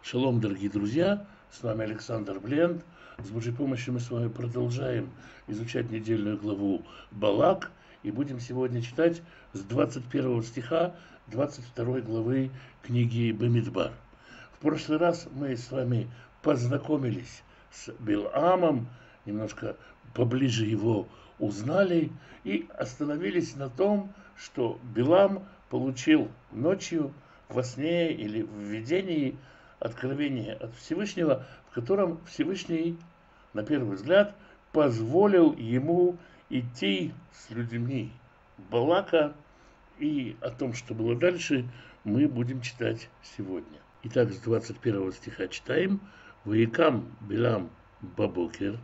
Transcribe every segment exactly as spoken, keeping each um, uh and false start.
Шалом, дорогие друзья, с вами Александр Блend. С Божьей помощью мы с вами продолжаем изучать недельную главу Балак. И будем сегодня читать с двадцать первого стиха двадцать второй главы книги Бамидбар. В прошлый раз мы с вами познакомились с Билаамом, немножко поближе его узнали и остановились на том, что Билам получил ночью во сне или в видении откровение от Всевышнего, в котором Всевышний, на первый взгляд, позволил ему идти с людьми Балака, и о том, что было дальше, мы будем читать сегодня. Итак, с двадцать первого стиха читаем. «Ваикам Билам бабокер».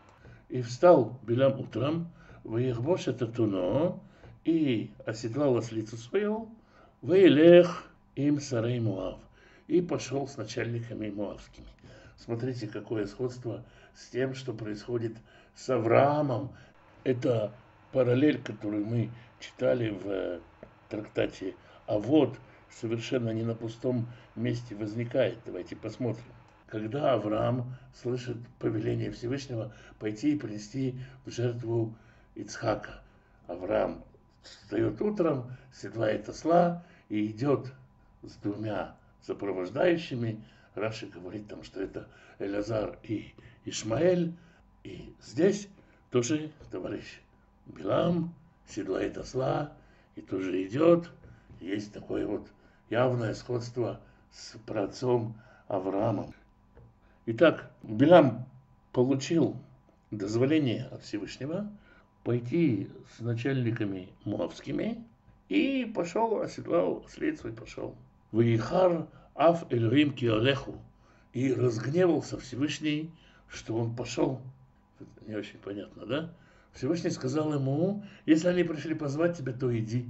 И встал Билам утром, «Ваехбош это туно», и оседлал ослицу свою, «Ваилех им сарей Муав», и пошел с начальниками муавскими. Смотрите, какое сходство с тем, что происходит с Авраамом. Это параллель, которую мы читали в трактате Авот, совершенно не на пустом месте возникает. Давайте посмотрим. Когда Авраам слышит повеление Всевышнего пойти и принести в жертву Ицхака, Авраам встает утром, седлает осла и идет с двумя сопровождающими. Раши говорит там, что это Элазар и Ишмаэль. И здесь тоже товарищ Билам седлает осла и тоже идет. Есть такое вот явное сходство с праотцом Авраамом. Итак, Билам получил дозволение от Всевышнего пойти с начальниками муавскими и пошел, оседлал ослицу и пошел. «Ваихар аф Элюим киолеху», и разгневался Всевышний, что он пошел. Это не очень понятно, да? Всевышний сказал ему: если они пришли позвать тебя, то иди.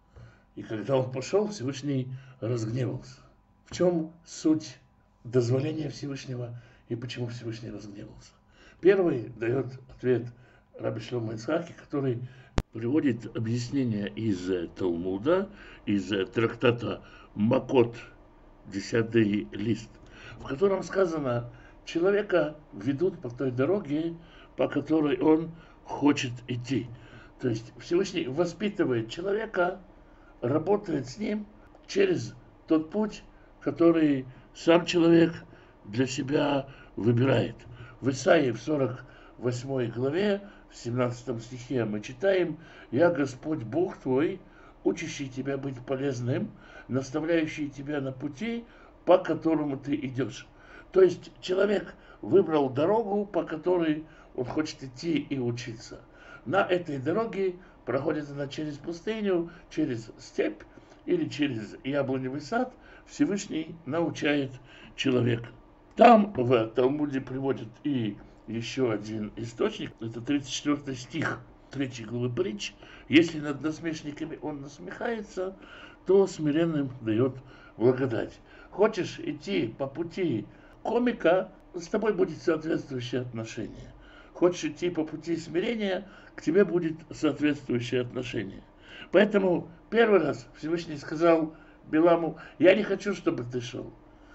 И когда он пошел, Всевышний разгневался. В чем суть дозволения Всевышнего и почему Всевышний разгневался? Первый дает ответ Раби Шломо Ицхаки, который приводит объяснение из Талмуда, из трактата Макот, десятый лист, в котором сказано: человека ведут по той дороге, по которой он хочет идти. То есть Всевышний воспитывает человека, работает с ним через тот путь, который сам человек для себя выбирает. В Исаии в сорок восьмой главе, в семнадцатом стихе мы читаем: «Я Господь Бог твой, учащий тебя быть полезным, наставляющий тебя на пути, по которому ты идешь». То есть человек выбрал дорогу, по которой он хочет идти и учиться. На этой дороге проходит она через пустыню, через степь или через яблоневый сад. Всевышний научает человека. Там в Талмуде приводят и еще один источник, это тридцать четвёртый стих третьей главы Притч. «Если над насмешниками он насмехается, то смиренным дает благодать». Хочешь идти по пути комика, с тобой будет соответствующее отношение. Хочешь идти по пути смирения, к тебе будет соответствующее отношение. Поэтому первый раз Всевышний сказал Биламу: я не хочу, чтобы ты шел.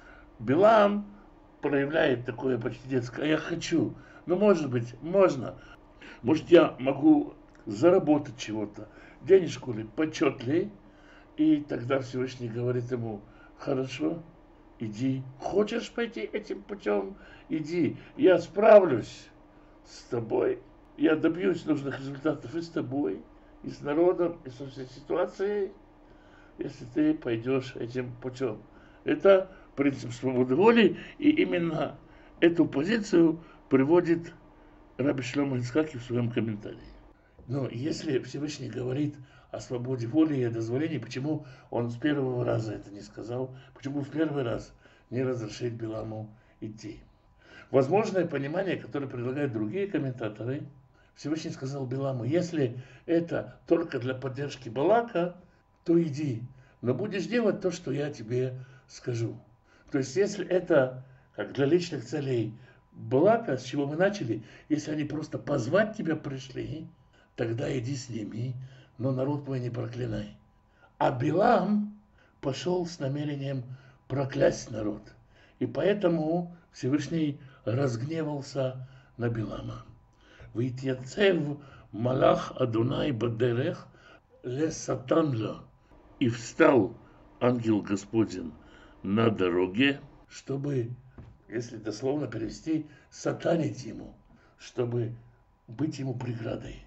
Билам проявляет такое почти детское: а я хочу. Ну, может быть, можно. Может, я могу заработать чего-то, денежку ли, почет ли. И тогда Всевышний говорит ему: хорошо, иди. Хочешь пойти этим путем? Иди. Я справлюсь с тобой. Я добьюсь нужных результатов и с тобой, и с народом, и со всей ситуацией, если ты пойдешь этим путем. Это принцип свободы воли, и именно эту позицию приводит Раби Шломо Ицхаки в своем комментарии. Но если Всевышний говорит о свободе воли и о дозволении, почему он с первого раза это не сказал? Почему в первый раз не разрешить Биламу идти? Возможное понимание, которое предлагают другие комментаторы: Всевышний сказал Биламу: если это только для поддержки Балака, то иди, но будешь делать то, что я тебе скажу. То есть, если это как для личных целей Балака, с чего мы начали, если они просто позвать тебя пришли, тогда иди с ними, но народ мой не проклинай. А Билам пошел с намерением проклясть народ. И поэтому Всевышний разгневался на Билама. «Витьяцев малах Адонай бадерех ле сатанла». И встал ангел Господень на дороге, чтобы, если дословно перевести, сатанить ему, чтобы быть ему преградой.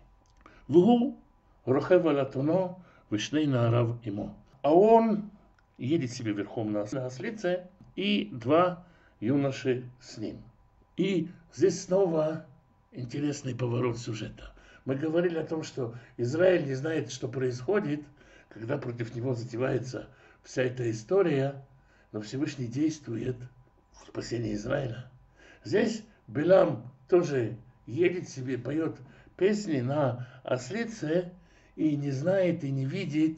Вгу рохев алатуно вишней наарав имо. А он едет себе верхом на ослице, и два юноши с ним. И здесь снова интересный поворот сюжета. Мы говорили о том, что Израиль не знает, что происходит, когда против него затевается вся эта история, но Всевышний действует в спасении Израиля. Здесь Билам тоже едет себе, поет песни на ослице и не знает и не видит,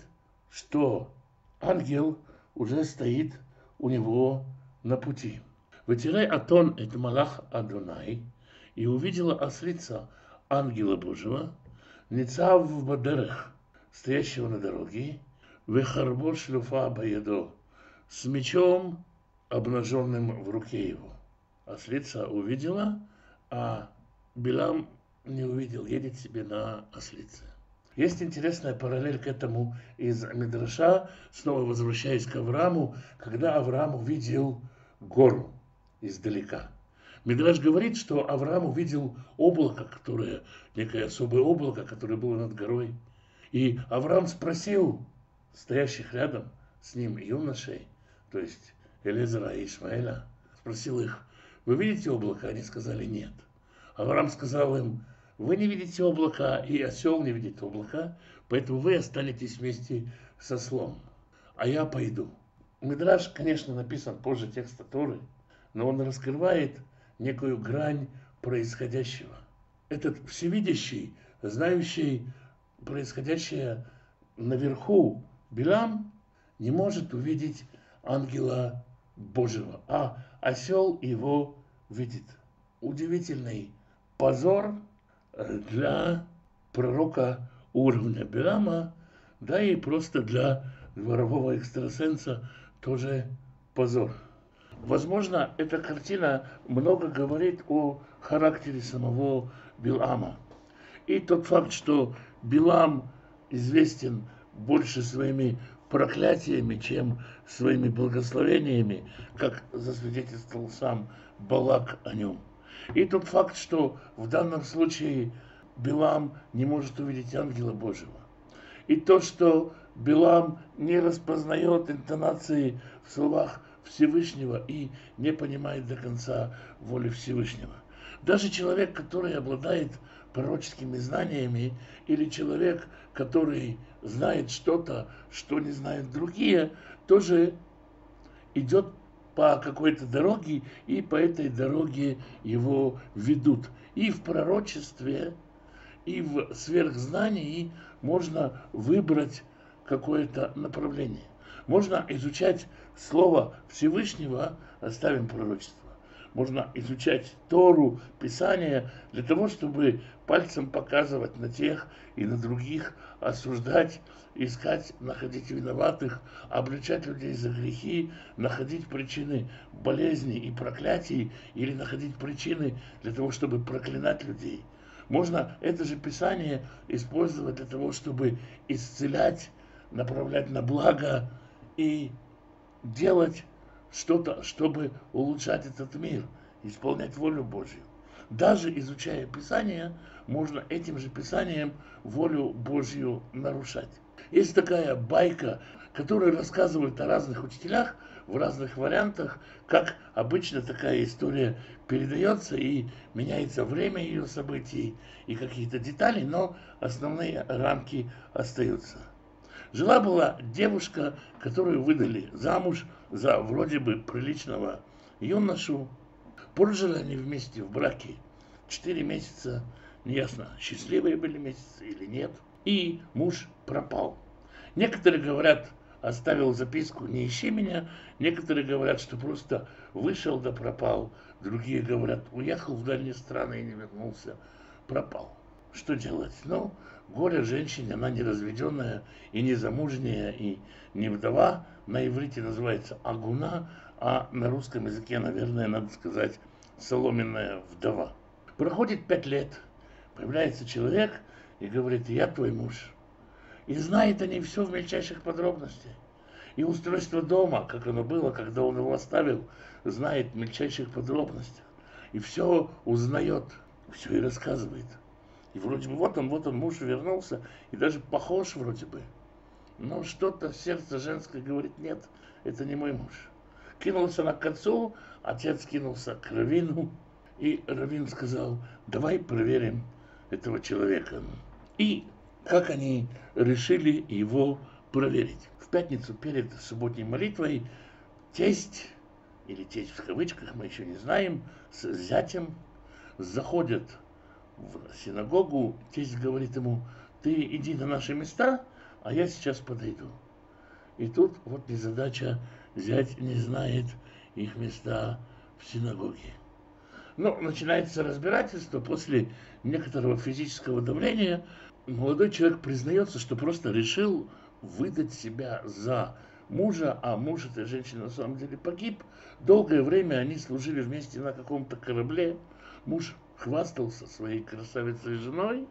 что ангел уже стоит у него на пути. «Вытирай атон эт малах Адонай, и увидела ослица ангела Божьего, ницав в бадерех, стоящего на дороге, вехарбо шлюфа баядо, с мечом, обнаженным в руке его». Ослица увидела, а Билам не увидел, едет себе на ослице. Есть интересная параллель к этому из Мидраша, снова возвращаясь к Аврааму, когда Авраам увидел гору издалека. Мидраш говорит, что Авраам увидел облако, которое, некое особое облако, которое было над горой. И Авраам спросил стоящих рядом с ним юношей, то есть Элизера и Ишмаэля, спросил их: «Вы видите облако?» Они сказали: «Нет». Авраам сказал им: «Вы не видите облака, и осел не видит облака, поэтому вы останетесь вместе со ослом, а я пойду». Мидраш, конечно, написан позже текста Торы, но он раскрывает некую грань происходящего. Этот всевидящий, знающий происходящее наверху Билам не может увидеть ангела Божьего, а осел его видит. Удивительный позор для пророка уровня Билама, да и просто для дворового экстрасенса тоже позор. Возможно, эта картина много говорит о характере самого Билама. И тот факт, что Билам известен больше своими проклятиями, чем своими благословениями, как засвидетельствовал сам Балак о нем. И тот факт, что в данном случае Билам не может увидеть ангела Божьего. И то, что Билам не распознает интонации в словах Всевышнего и не понимает до конца воли Всевышнего. Даже человек, который обладает пророческими знаниями, или человек, который знает что-то, что не знают другие, тоже идет по какой-то дороге, и по этой дороге его ведут. И в пророчестве, и в сверхзнании можно выбрать какое-то направление. Можно изучать Слово Всевышнего, оставим пророчество. Можно изучать Тору, Писание, для того, чтобы пальцем показывать на тех и на других, осуждать, искать, находить виноватых, обличать людей за грехи, находить причины болезней и проклятий, или находить причины для того, чтобы проклинать людей. Можно это же Писание использовать для того, чтобы исцелять, направлять на благо и делать что-то, чтобы улучшать этот мир, исполнять волю Божью. Даже изучая Писание, можно этим же Писанием волю Божью нарушать. Есть такая байка, которая рассказывает о разных учителях в разных вариантах, как обычно такая история передается и меняется время ее событий и какие-то детали, но основные рамки остаются. Жила-была девушка, которую выдали замуж за вроде бы приличного юношу. Прожили они вместе в браке четыре месяца. Неясно, счастливые были месяцы или нет. И муж пропал. Некоторые говорят, оставил записку: «Не ищи меня». Некоторые говорят, что просто вышел да пропал. Другие говорят, уехал в дальние страны и не вернулся. Пропал. Что делать? Ну, горе женщине, она не разведенная и не замужняя, и не вдова. На иврите называется агуна, а на русском языке, наверное, надо сказать, соломенная вдова. Проходит пять лет, появляется человек и говорит: я твой муж. И знает о ней все в мельчайших подробностях. И устройство дома, как оно было, когда он его оставил, знает в мельчайших подробностях. И все узнает, все и рассказывает. И вроде бы вот он, вот он, муж вернулся, и даже похож вроде бы. Но что-то сердце женское говорит: нет, это не мой муж. Кинулся она к отцу, отец кинулся к раввину, и раввин сказал: давай проверим этого человека. И как они решили его проверить? В пятницу перед субботней молитвой тесть, или тесть в кавычках, мы еще не знаем, с зятем заходят в синагогу. Тесть говорит ему: ты иди на наши места, а я сейчас подойду. И тут вот незадача, зять не знает их места в синагоге. Но начинается разбирательство. После некоторого физического давления молодой человек признается, что просто решил выдать себя за мужа, а муж этой женщины на самом деле погиб. Долгое время они служили вместе на каком-то корабле. Муж хвастался своей красавицей женой,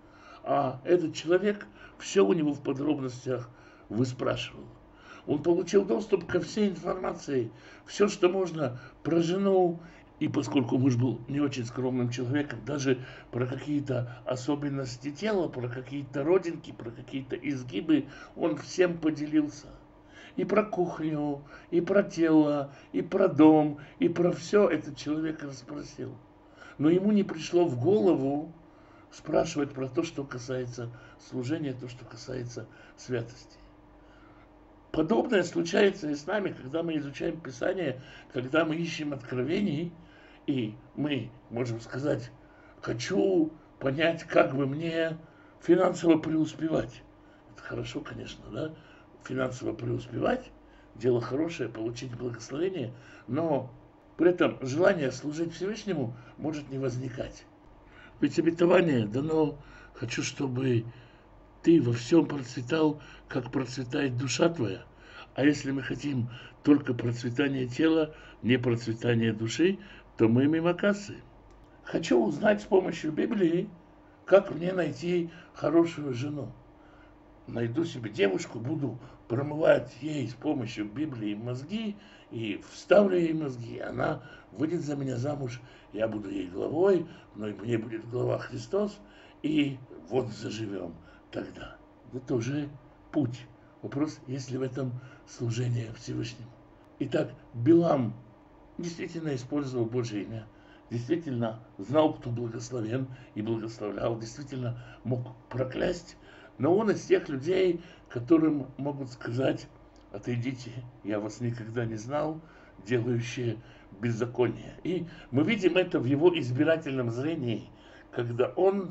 а этот человек все у него в подробностях выспрашивал. Он получил доступ ко всей информации, все, что можно про жену. И поскольку муж был не очень скромным человеком, даже про какие-то особенности тела, про какие-то родинки, про какие-то изгибы, он всем поделился. И про кухню, и про тело, и про дом, и про все этот человек расспросил. Но ему не пришло в голову спрашивать про то, что касается служения, то, что касается святости. Подобное случается и с нами, когда мы изучаем Писание, когда мы ищем откровений, и мы можем сказать: хочу понять, как бы мне финансово преуспевать. Это хорошо, конечно, да? Финансово преуспевать, дело хорошее, получить благословение, но при этом желание служить Всевышнему может не возникать. Ведь обетование дано: хочу, чтобы ты во всем процветал, как процветает душа твоя. А если мы хотим только процветание тела, не процветание души, то мы мимо кассы. Хочу узнать с помощью Библии, как мне найти хорошую жену. Найду себе девушку, буду промывать ей с помощью Библии мозги, и вставлю ей мозги, она выйдет за меня замуж, я буду ей главой, но и мне будет глава Христос, и вот заживем тогда. Это уже путь. Вопрос, есть ли в этом служение Всевышнему. Итак, Билам действительно использовал Божье имя, действительно знал, кто благословен и благословлял, действительно мог проклясть, но он из тех людей, которым могут сказать: отойдите, я вас никогда не знал, делающие беззаконие. И мы видим это в его избирательном зрении, когда он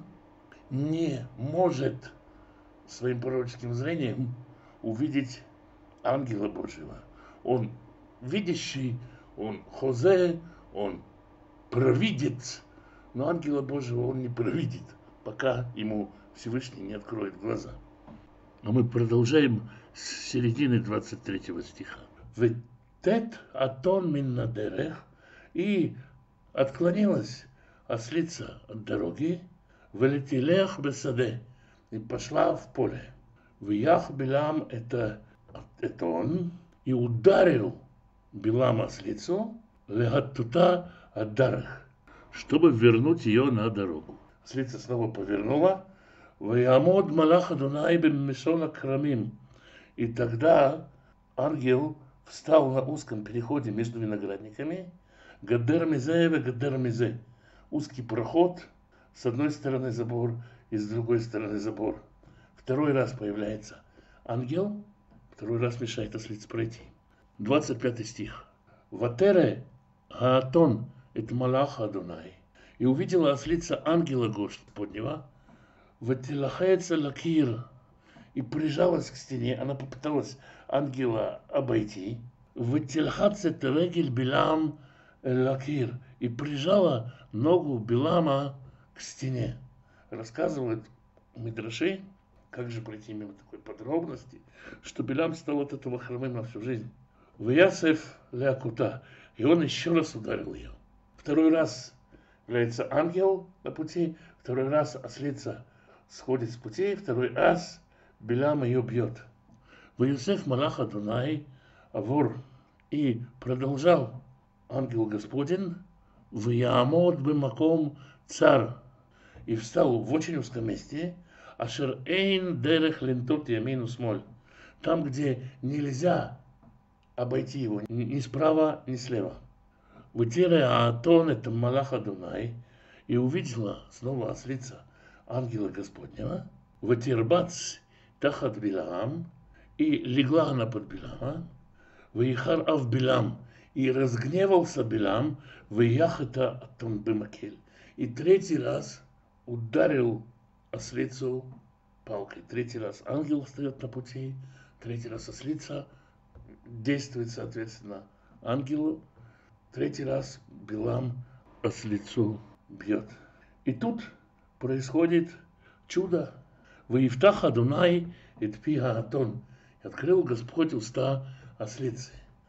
не может своим пророческим зрением увидеть ангела Божьего. Он видящий, он хозе, он провидец, но ангела Божьего он не провидит, пока ему Всевышний не откроет глаза. А мы продолжаем с середины двадцать третьего стиха. «Ветет атон мин надерех», и отклонилась ослица от дороги, «велетилех бесаде», и пошла в поле. «Виях Билам» — это, это он, и ударил Билам ослицу, «легаттута аддарах», чтобы вернуть ее на дорогу. Ослица снова повернула, «Ваямод малах Адунай бемешона крамим», и тогда ангел встал на узком переходе между виноградниками, «гадер мизе ве гадер мизе», узкий проход, с одной стороны забор и с другой стороны забор. Второй раз появляется ангел, второй раз мешает ослице пройти. двадцать пятый стих. «Ватере гаатон эт малах Адунай», и увидела ослица ангела Господнего, «ватилахеца лакир», и прижалась к стене, она попыталась ангела обойти, «ватилхацет регель Билам лакир», и прижала ногу Билама к стене. Рассказывают мидраши, как же пройти мимо такой подробности, что Билам стал от этого хромым на всю жизнь. Вясев лякута. И он еще раз ударил ее. Второй раз является ангел на пути, второй раз ослица сходит с пути, второй раз Билам ее бьет. Вясев малах Адонай авор. И продолжал ангел Господень, вяамод бемаком царь. И встал в очень узком месте, ашер эйн дерех лентот ямину смоль. Там, где нельзя обойти его ни справа, ни слева. Вытирая Аатон, это малах Адонай, и увидела снова ослица ангела Господнего, вытирбац тахат Билам, и легла она под Билама, выехар ав Билам, и разгневался Билам, выяхата Атон бемакель. И третий раз ударил ослицу палкой. Третий раз ангел встает на пути, третий раз ослица действует соответственно ангелу, третий раз Билам ослицу бьет. И тут происходит чудо. Ваифтах Адонай эт пи Аатон. Открыл Господь уста ослицы.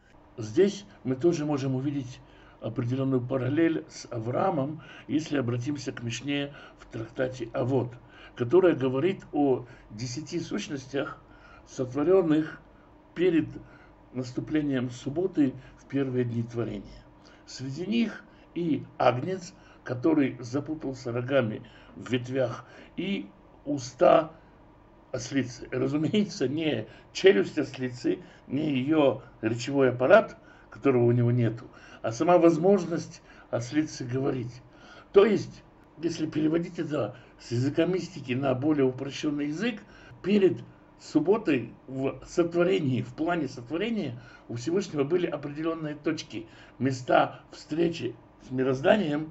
Здесь мы тоже можем увидеть определенную параллель с Авраамом, если обратимся к Мишне в трактате Авот, которая говорит о десяти сущностях, сотворенных перед наступлением субботы в первые дни творения. Среди них и агнец, который запутался рогами в ветвях, и уста ослицы. Разумеется, не челюсть ослицы, не ее речевой аппарат, которого у него нету, а сама возможность ослицы говорить. То есть, если переводить это с языка мистики на более упрощенный язык, перед субботой в сотворении, в плане сотворения у Всевышнего были определенные точки, места встречи с мирозданием,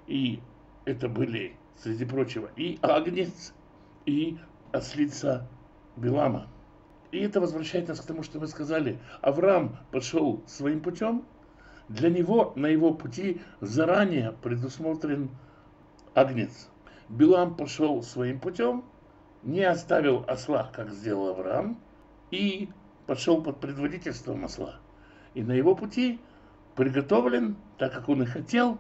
и это были, среди прочего, и агнец, и ослица Билама. И это возвращает нас к тому, что мы сказали. Авраам пошел своим путем. Для него на его пути заранее предусмотрен агнец. Билам пошел своим путем, не оставил осла, как сделал Авраам, и пошел под предводительством осла. И на его пути приготовлен, так как он и хотел,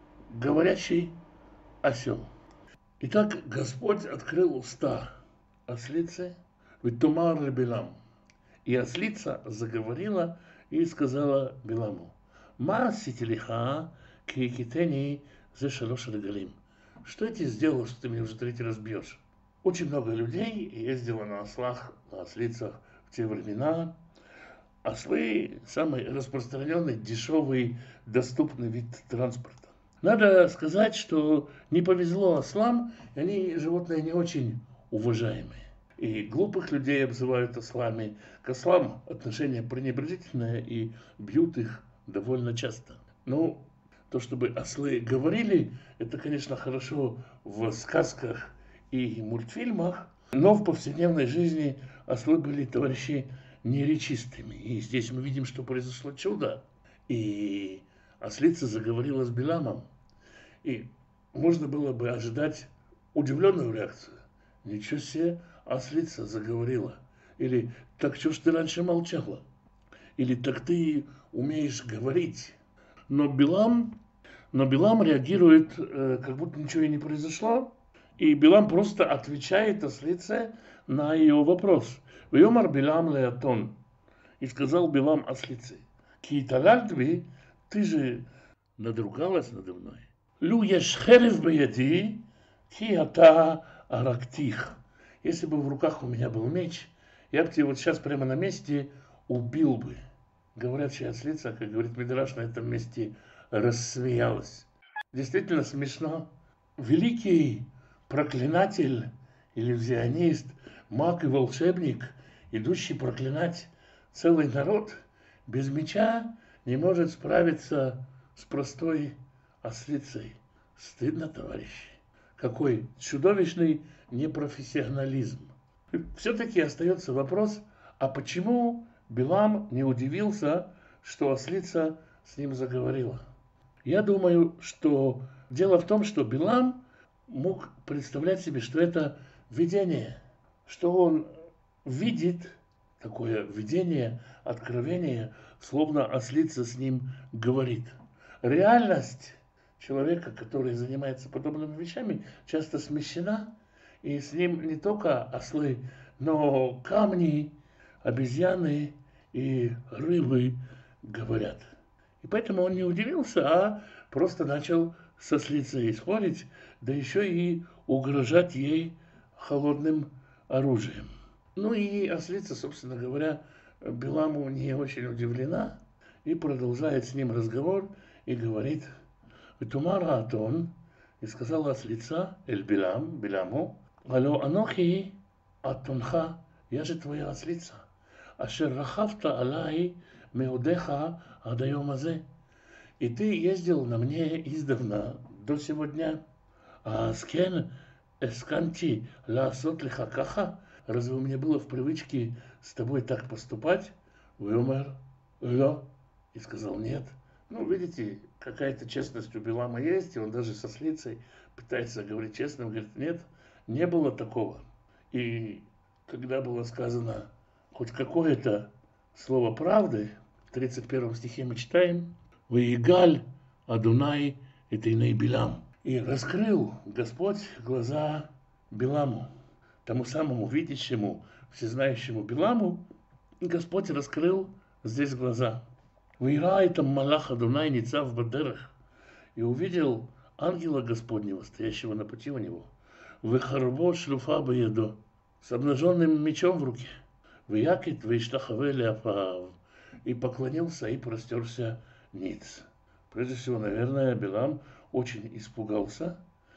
говорящий осел. Итак, Господь открыл уста ослицы, «Витумар ле Билам». И ослица заговорила и сказала Биламу: «Ма ситилиха кикитени зе шалош регалим». Что я тебе сделал, что ты меня уже третий раз бьешь? Очень много людей ездило на ослах, на ослицах в те времена. Ослы – самый распространенный, дешевый, доступный вид транспорта. Надо сказать, что не повезло ослам, и они животные не очень уважаемые. И глупых людей обзывают ослами. К ослам отношение пренебрежительное, и бьют их довольно часто. Ну, то, чтобы ослы говорили, это, конечно, хорошо в сказках и мультфильмах, но в повседневной жизни ослы были товарищи неречистыми. И здесь мы видим, что произошло чудо. И ослица заговорила с Биламом. И можно было бы ожидать удивленную реакцию. Ничего себе, ослица заговорила. Или так что ж ты раньше молчала? Или так ты умеешь говорить? Но Билам, но Билам реагирует, э, как будто ничего и не произошло. И Билам просто отвечает ослице на ее вопрос. «Вьомар Билам леатон». И сказал Билам ослице: «Кииталальдви, ты же надругалась надо мной. Лю еш херев беяди, ки ата арактих». Если бы в руках у меня был меч, я бы тебя вот сейчас прямо на месте убил бы. Говорящая ослица, как говорит Мидраш, на этом месте рассмеялась. Действительно смешно. Великий проклинатель, иллюзионист, маг и волшебник, идущий проклинать целый народ, без меча не может справиться с простой ослицей. Стыдно, товарищи. Какой чудовищный непрофессионализм. Все-таки остается вопрос, а почему Билам не удивился, что ослица с ним заговорила? Я думаю, что дело в том, что Билам мог представлять себе, что это видение, что он видит такое видение, откровение, словно ослица с ним говорит. Реальность человека, который занимается подобными вещами, часто смещена, и с ним не только ослы, но камни, обезьяны и рыбы говорят. И поэтому он не удивился, а просто начал со ослицей спорить, да еще и угрожать ей холодным оружием. Ну и ослица, собственно говоря, Биламу не очень удивлена и продолжает с ним разговор и говорит: «Тумара Атон», и сказала ослица Эль Билам, Биламу: «Алло анохи Атонха, я же твоя ослица, ашер рахавта алай меудеха адайом азе». И ты ездил на мне издавна до сегодня. А скен эсканти лаасот лиха каха? Разве у меня было в привычке с тобой так поступать? Вымер, ло, и сказал нет. Ну, видите, какая-то честность у Билама есть, и он даже со слицей пытается говорить честно, он говорит, нет, не было такого. И когда было сказано хоть какое-то слово правды, в тридцать первом стихе мы читаем: «Ваигаль Адунай этейней Билам». И раскрыл Господь глаза Биламу, тому самому видящему, всезнающему Биламу, Господь раскрыл здесь глаза. «Ваирай там малах Адунай ницав бадерах», и увидел ангела Господнего, стоящего на пути у него. «Вехарво шлюфа баедо», с обнаженным мечом в руке. «Веякит вейштахаве леафаав», и поклонился и простерся ниц. Прежде всего, наверное, Билам очень испугался,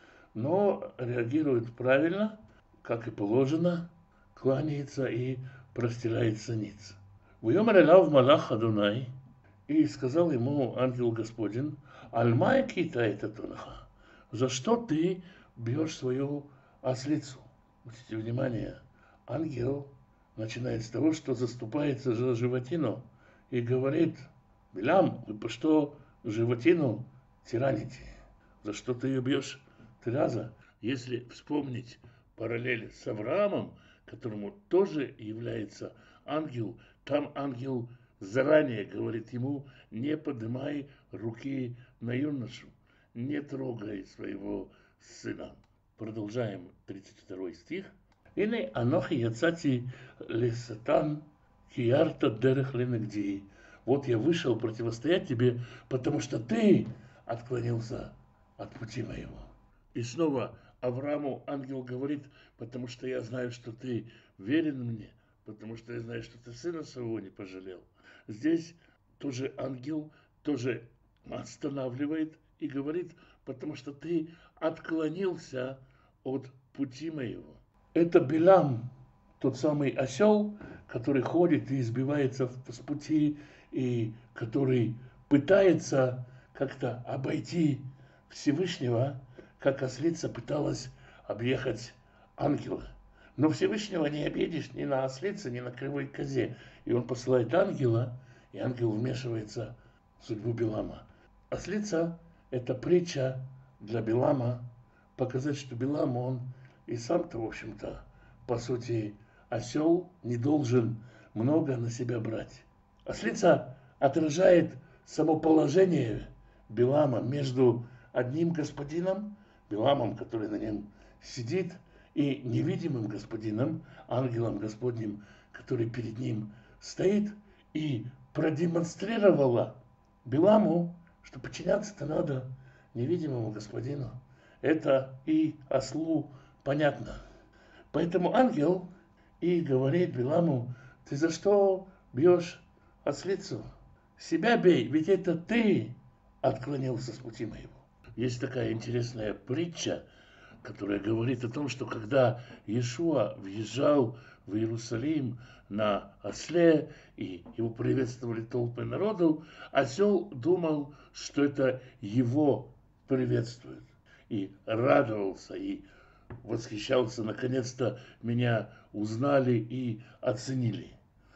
но реагирует правильно, как и положено, кланяется и простирается ниц. «Вьомер элав малах Адунай», и сказал ему ангел Господин: «Альмай китаэта тунаха», за что ты бьешь свою ослицу? Обратите внимание, ангел начинает с того, что заступается за животину и говорит: «Билам, вы по что животину тираните? За что ты ее бьешь три раза?» Если вспомнить параллель с Авраамом, которому тоже является ангел, там ангел заранее говорит ему: не поднимай руки на юношу, не трогай своего сына. Продолжаем тридцать второй стих. «Ине анохи яцати лесатан киарта дерех ленегди». Вот я вышел противостоять тебе, потому что ты отклонился от пути моего. И снова Аврааму ангел говорит: потому что я знаю, что ты верен мне, потому что я знаю, что ты сына своего не пожалел. Здесь тоже ангел тоже останавливает и говорит: потому что ты отклонился от пути моего. Это Билам, тот самый осел, который ходит и избивается с пути, и который пытается как-то обойти Всевышнего, как ослица пыталась объехать ангела. Но Всевышнего не обидишь ни на ослице, ни на кривой козе. И он посылает ангела, и ангел вмешивается в судьбу Билама. Ослица – это притча для Билама, показать, что Билам, он и сам-то, в общем-то, по сути, осел, не должен много на себя брать. Ослица отражает само положение Билама между одним господином, Биламом, который на нем сидит, и невидимым господином, ангелом Господним, который перед ним стоит, и продемонстрировала Биламу, что подчиняться-то надо невидимому господину. Это и ослу понятно. Поэтому ангел и говорит Биламу: ты за что бьешь ослицу? Себя бей, ведь это ты отклонился с пути моего. Есть такая интересная притча, которая говорит о том, что когда Иешуа въезжал в Иерусалим на осле, и его приветствовали толпы народу, осел думал, что это его приветствуют, и радовался, и восхищался: наконец-то меня узнали и оценили.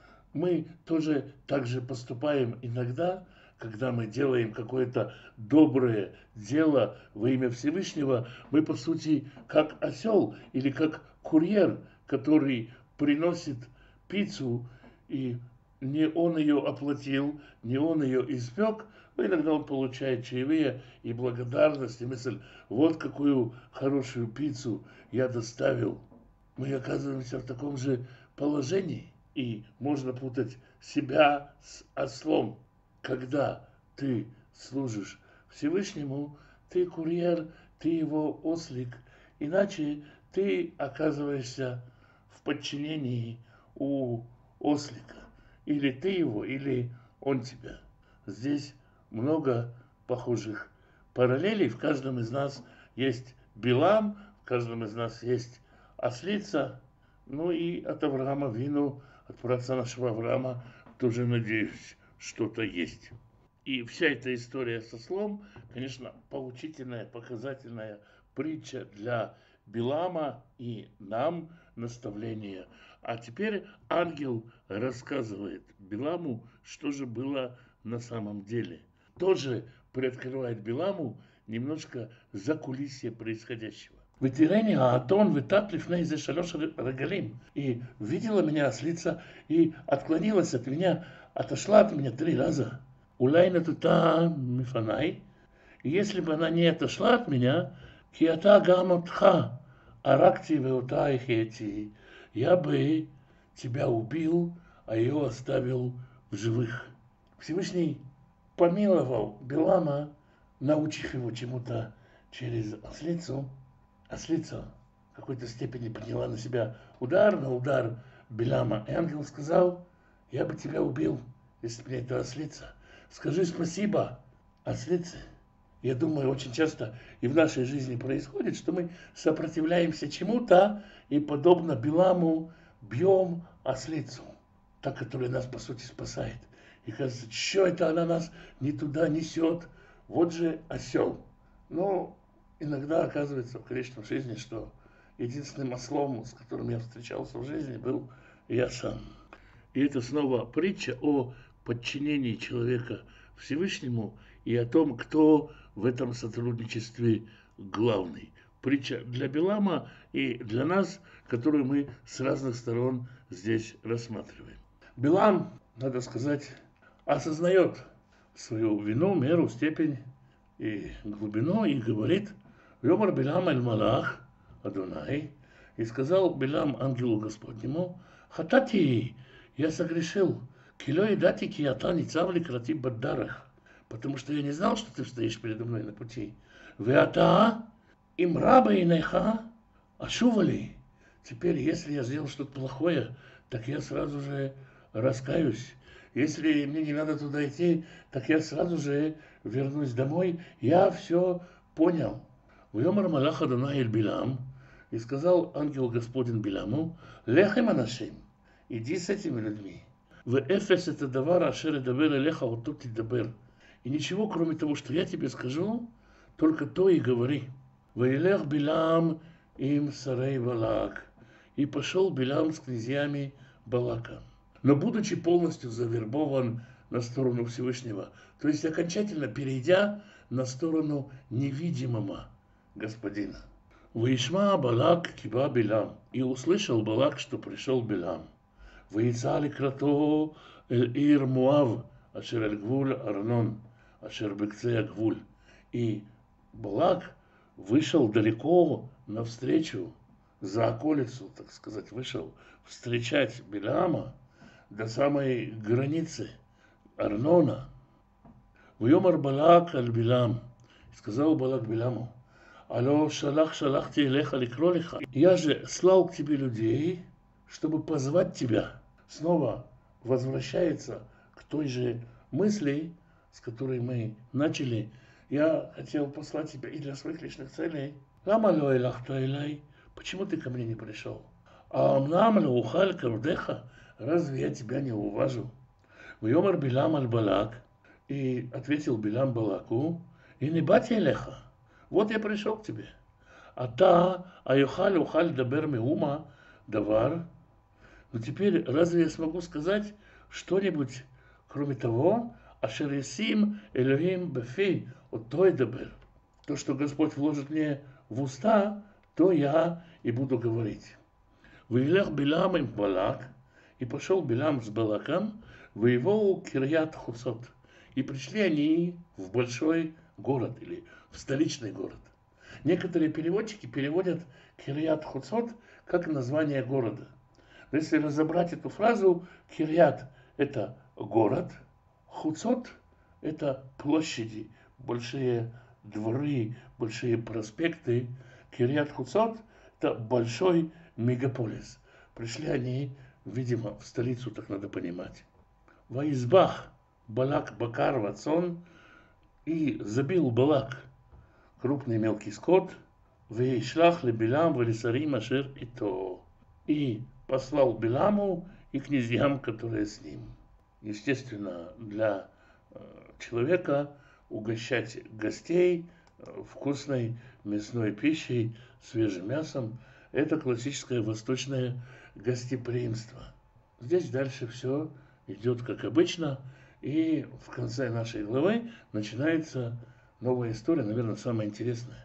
Мы тоже так же поступаем иногда, когда мы делаем какое-то доброе дело во имя Всевышнего. Мы, по сути, как осел или как курьер, который приносит пиццу и не он ее оплатил, не он ее испек, но иногда он получает чаевые и благодарность, и мысль, вот какую хорошую пиццу я доставил. Мы оказываемся в таком же положении, и можно путать себя с ослом. Когда ты служишь Всевышнему, ты курьер, ты его ослик, иначе ты оказываешься в подчинении у ослика. Или ты его, или он тебя. Здесь много похожих параллелей. В каждом из нас есть Билам, в каждом из нас есть ослица. Ну и от Авраама Вину, от праотца нашего Авраама, тоже, надеюсь, что-то есть. И вся эта история со ослом, конечно, поучительная, показательная притча для Билама и нам наставление. А теперь ангел рассказывает Биламу, что же было на самом деле. Тоже приоткрывает Биламу немножко закулисье происходящего. ותראני האתון ותת לפני זה שלוש רגלים. И видела меня ослица и отклонилась от меня, отошла от меня три раза. אולי נטותה מפניי. И если бы она не отошла от меня, כי אתה גם אותך הרגתי ואותה החייתי. Я бы тебя убил, а ее оставил в живых. Всевышний помиловал Билама, научив его чему-то через ослицу. Ослица в какой-то степени приняла на себя удар на удар Билама. И ангел сказал, я бы тебя убил, если бы не эта ослица. Скажи спасибо ослице. Я думаю, очень часто и в нашей жизни происходит, что мы сопротивляемся чему-то и, подобно Биламу, бьем ослицу, та, которая нас, по сути, спасает. И кажется, что это она нас не туда несет, вот же осел. Но иногда оказывается в конечном жизни, что единственным ослом, с которым я встречался в жизни, был я сам. И это снова притча о подчинении человека Всевышнему и о том, кто в этом сотрудничестве главный. Притча для Билама и для нас, которую мы с разных сторон здесь рассматриваем. Билам, надо сказать, осознает свою вину, меру, степень и глубину и говорит: «Йомар Билам аль Малах Адонай», и сказал Билам ангелу Господнему: «Хатати, я согрешил, кило и дати кията ницав ликрати баддарах, потому что я не знал, что ты стоишь передо мной на пути. Веата им раба и найха ашували». Теперь, если я сделал что-то плохое, так я сразу же раскаюсь. Если мне не надо туда идти, так я сразу же вернусь домой. Я все понял. Вьомар малах Адонай эль Билам, и сказал ангел Господин Биламу: «Лехем анашим, иди с этими людьми. В эфес это давар ашер эдабер элеха отут тидабер». И ничего, кроме того, что я тебе скажу, только то и говори. «Ваилех Билам им сарей Балак». И пошел Билам с князьями Балака. Но будучи полностью завербован на сторону Всевышнего, то есть окончательно перейдя на сторону невидимого господина. «Ваишма Балак киба Билам». И услышал Балак, что пришел Билам. «Ваица ликрато эль ир Муав, ашер эль гвуль Арнон, ашер бекце гвуль». И Балак вышел далеко навстречу, за околицу, так сказать, вышел встречать Билама до самой границы Арнона. «Вьомар Балак аль Билам», сказал Балак Биламу: «Алло, шалах шалахти элеха ликро лиха». Я же слал к тебе людей, чтобы позвать тебя. Снова возвращается к той же мысли, с которой мы начали. Я хотел послать тебя и для своих личных целей. Лама ло элахта элай. Почему ты ко мне не пришел? Амнам ло ухаль кавдеха. Разве я тебя не уважу? Вьомар Билам аль Балак. И ответил Билам Балаку: и не бати элеха. Вот я пришел к тебе. А та аюхаль ухаль дабер меума давар. Но теперь разве я смогу сказать что-нибудь, кроме того, ашер ясим элохим бефи от той дабер? То, что Господь вложит мне в уста, то я и буду говорить. «Вилех Билам им Балак», и пошел Билам с Балаком, воевал Кирьят Хуцот. И пришли они в большой город или в столичный город. Некоторые переводчики переводят Кирьят Хуцот как название города. Но если разобрать эту фразу, Кирьят – это город, Хуцот – это площади, большие дворы, большие проспекты. Кирьят Хуцот – это большой мегаполис. Пришли они, видимо, в столицу, так надо понимать. Ваизбах Балак Бакар Вацон, и забил Балак крупный мелкий скот, вейшлах ле Билам валисарим ашер ито, и послал Биламу и князьям, которые с ним. Естественно, для человека угощать гостей вкусной мясной пищей, свежим мясом – это классическое восточное гостеприимство. Здесь дальше все идет как обычно, и в конце нашей главы начинается новая история, наверное, самая интересная.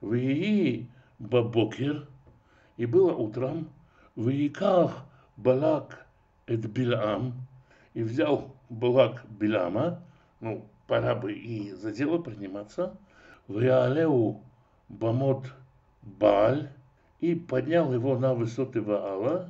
Вии бабокер, и было утром, вииках Балак эт Билам, и взял Балак Билама, ну, пора бы и за дело приниматься, виалеу бамот Бааль, и поднял его на высоты Ваала,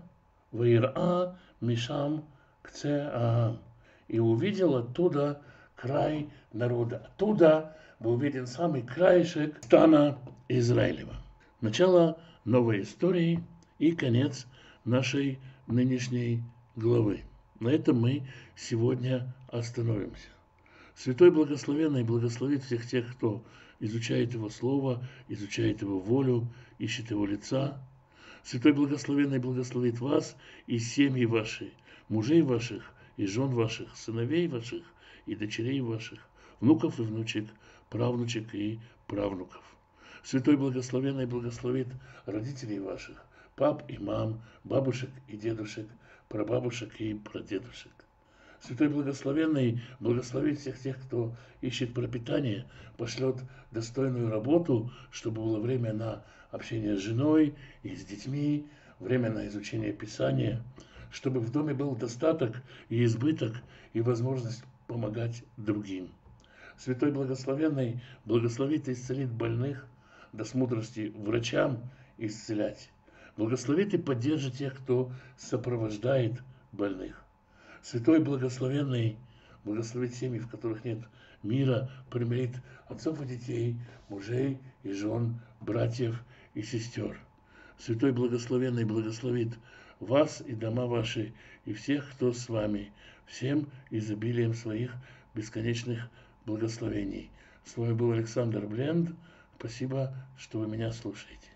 ваира мишам кце Аам, и увидел оттуда край народа. Оттуда был виден самый краешек стана Израилева. Начало новой истории и конец нашей нынешней главы. На этом мы сегодня остановимся. Святой Благословенный благословит всех тех, кто изучает Его Слово, изучает Его волю, ищет Его лица. Святой Благословенный благословит вас и семьи ваши, мужей ваших и жен ваших, сыновей ваших и дочерей ваших, внуков и внучек, правнучек и правнуков. Святой Благословенный благословит родителей ваших, пап и мам, бабушек и дедушек, прабабушек и прадедушек. Святой Благословенный благословит всех тех, кто ищет пропитание, пошлет достойную работу, чтобы было время на общение с женой и с детьми, время на изучение Писания, чтобы в доме был достаток и избыток, и возможность помогать другим. Святой Благословенный благословит и исцелит больных, даст мудрости врачам исцелять. Благословит и поддержит тех, кто сопровождает больных. Святой Благословенный благословит семьи, в которых нет мира, примирит отцов и детей, мужей и жен, братьев и сестер. Святой Благословенный благословит вас и дома ваши, и всех, кто с вами, всем изобилием своих бесконечных благословений. С вами был Александр Бленд. Спасибо, что вы меня слушаете.